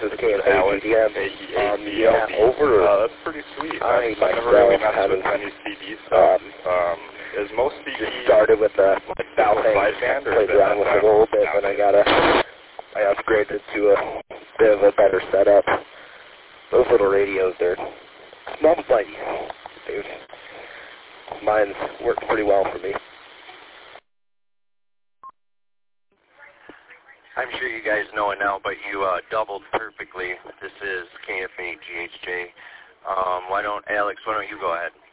is KFAGDM. Yeah, over. That's pretty sweet. I never really messed haven't, with any CD stuff. Is most CD just started with the South band, or played around with it a little bit, and I upgraded to a bit of a better setup. Those little radios, they're small but mighty, dude. Mine's worked pretty well for me. I'm sure you guys know it now, but you doubled perfectly. This is KFA GHJ. Alex, why don't you go ahead?